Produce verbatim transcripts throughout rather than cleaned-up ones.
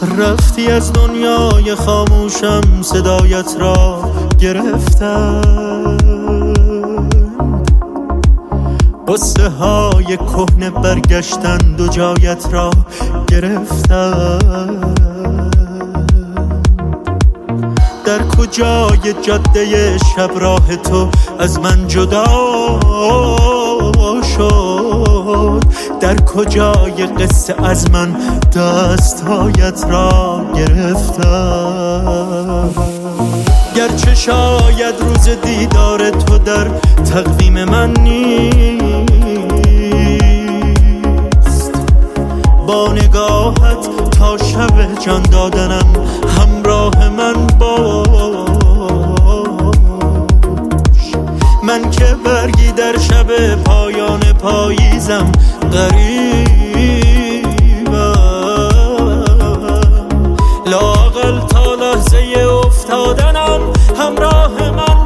رفتی از دنیای خاموشم، صدایت را گرفتم، قصه های کهنه برگشتند و جایت را گرفتم. در کجای جاده شب راه تو از من جدا شد؟ در کجای قصه از من دستهایت را گرفتم؟ گرچه شاید روز دیدار تو در تقویم من نیست، با نگاهت تا شب جان دادنم همراه من باش. من که برگی در شب پایان پاییزم غریبم، لااقل تا لحظه افتادنم همراه من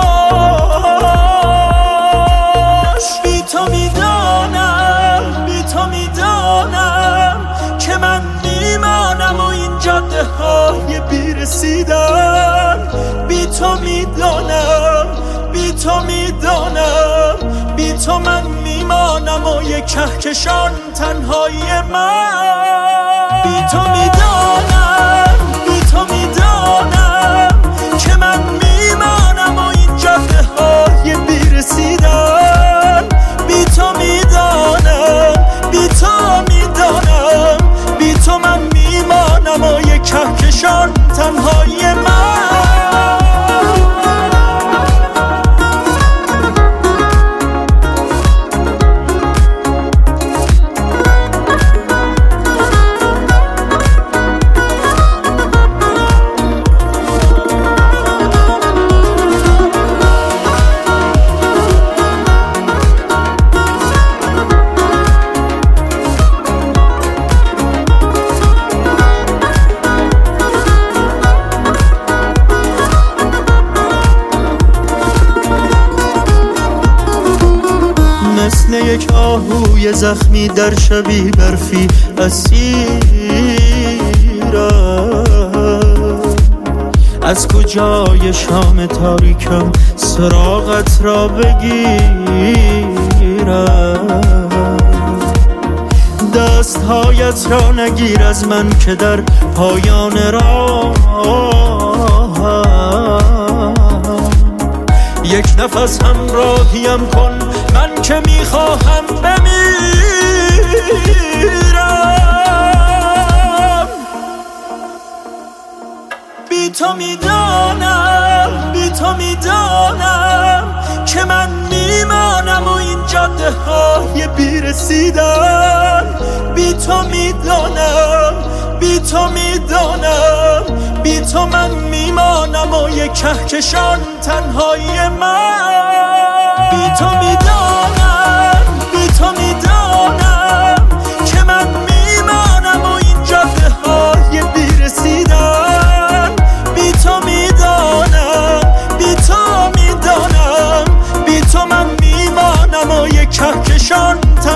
باش. بی تو میدانم، بی تو میدانم که من میمانم و این جاده های بیرسیدن. بی تو میدانم، بی تو میدانم، بی تو من میمانم و یک کهکشان تنهایی من. بی تو میدانم، بی تو میدانم که من میمانم و این جاده های بیرسیدن. بی تو میدانم، بی تو میدانم، بی تو من میمانم و یک کهکشان تنهایی من. مثل یک آهوی زخمی در شبی برفی اسیرم، از کجای شام تاریکم سراغت را بگیرم؟ دستهایت را نگیر از من که در پایان راهم، یک نفس همراهیم کن من که میخواهم بمیرم. بی تو میدانم، بی تو میدانم که من میمانم و این جاده های بیرسیدن. بی تو میدانم، بی تو میدانم، بی تو من میمانم و یک کهکشان تنهایی من. بی تو میدانم، بی تو میدانم که من میمانم و این جاده های بیرسیدن. بی تو میدانم، بی تو میدانم، بی تو من میمانم و یک کهکشان